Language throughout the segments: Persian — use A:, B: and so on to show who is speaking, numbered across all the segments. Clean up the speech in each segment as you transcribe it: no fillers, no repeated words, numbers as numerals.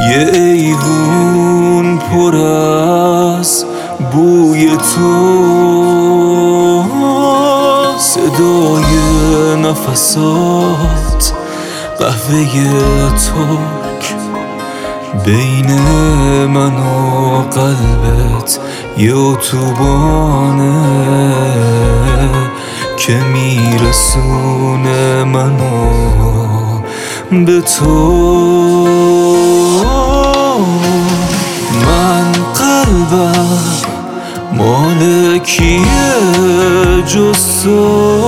A: یه ایوون پر از بوی تو، صدای نفسات، قهوه ترک بین من و قلبت یه اتوبانه که میرسونه منو به تو. من قلبم مال کیه جز تو؟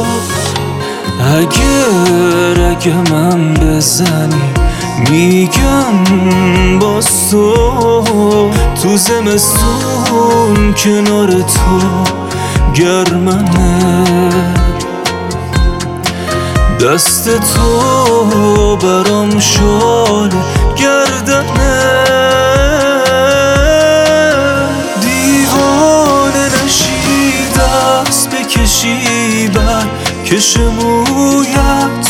A: اگه من بزنی میگم باز تو زمستون کنار تو گرمنه، دست تو برام شال گردنه. دیوانه نشی دست بکشی بر کش مویت،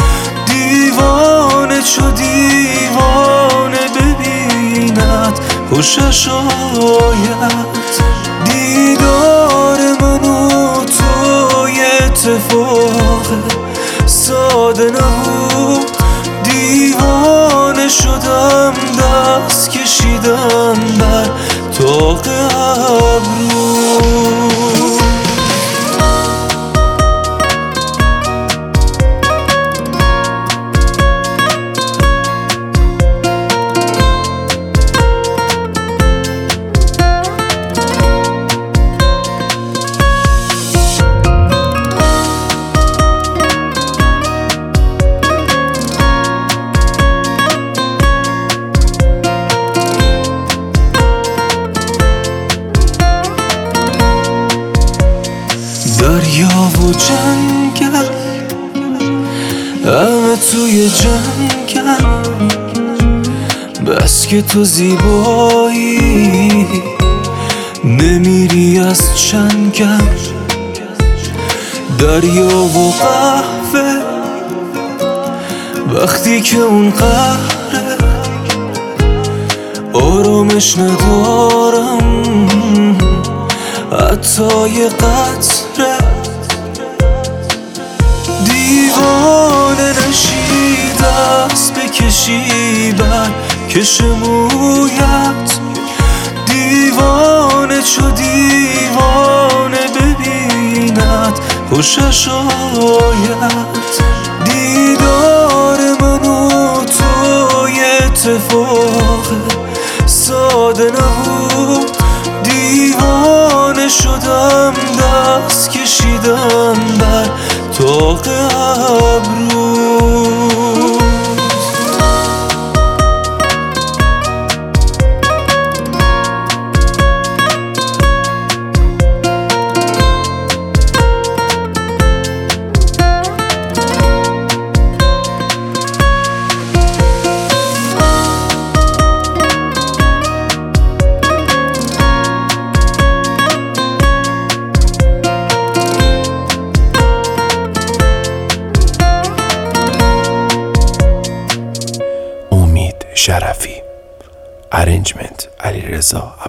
A: دیوانه چو دیوانه ببیند خوشش آید. دیدار من و تو یه اتفاق ساده نبود، دیوانه شدم دست کشیدم بر طاق ابرو. دریا و جنگل همه توی جنگل، بس که تو زیبایی نمیری از چنگل. دریا و قهوه وقتی که اون قهره آرامش ندارم حتی یه قطره. دیوانه نشی دست بکشی بر کش مویت، دیوانه چو دیوانه ببیند خوشش آید. دیدار من و تو یه اتفاق ساده نبود، دیوانه شدم دست کشیدم بر طاق ابرو.
B: شرفی. ارنجمنت علیرضا